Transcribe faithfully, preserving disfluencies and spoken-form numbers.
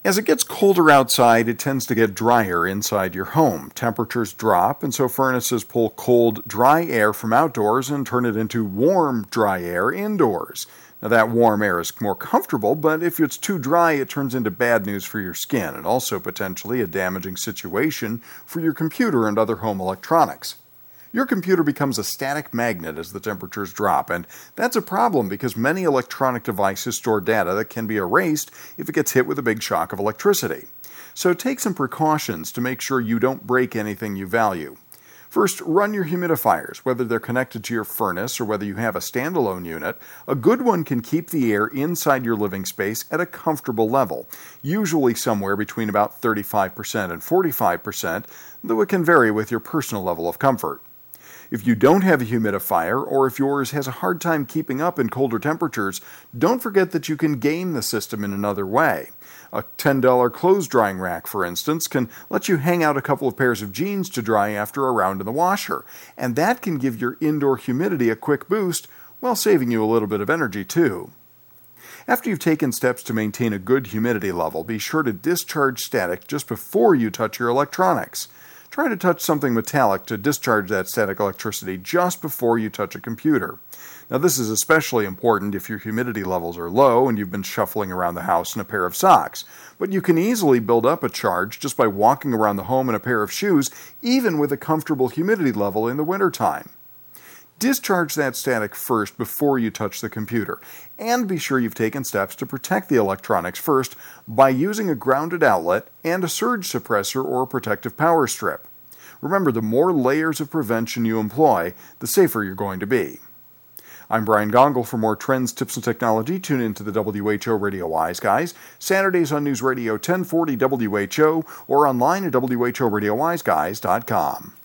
As it gets colder outside, it tends to get drier inside your home. Temperatures drop, and so furnaces pull cold, dry air from outdoors and turn it into warm, dry air indoors. Now, that warm air is more comfortable, but if it's too dry, it turns into bad news for your skin and also potentially a damaging situation for your computer and other home electronics. Your computer becomes a static magnet as the temperatures drop, and that's a problem because many electronic devices store data that can be erased if it gets hit with a big shock of electricity. So take some precautions to make sure you don't break anything you value. First, run your humidifiers, whether they're connected to your furnace or whether you have a standalone unit. A good one can keep the air inside your living space at a comfortable level, usually somewhere between about thirty-five percent and forty-five percent, though it can vary with your personal level of comfort. If you don't have a humidifier, or if yours has a hard time keeping up in colder temperatures, don't forget that you can game the system in another way. A ten dollar clothes drying rack, for instance, can let you hang out a couple of pairs of jeans to dry after a round in the washer, and that can give your indoor humidity a quick boost while saving you a little bit of energy too. After you've taken steps to maintain a good humidity level, be sure to discharge static just before you touch your electronics. Try to touch something metallic to discharge that static electricity just before you touch a computer. Now, this is especially important if your humidity levels are low and you've been shuffling around the house in a pair of socks. But you can easily build up a charge just by walking around the home in a pair of shoes, even with a comfortable humidity level in the wintertime. Discharge that static first before you touch the computer, and be sure you've taken steps to protect the electronics first by using a grounded outlet and a surge suppressor or protective power strip. Remember, the more layers of prevention you employ, the safer you're going to be. I'm Brian Gongol. For more trends, tips, and technology, tune in to the W H O Radio Wise Guys, Saturdays on News Radio ten forty W H O, or online at W H O radio wise guys dot com.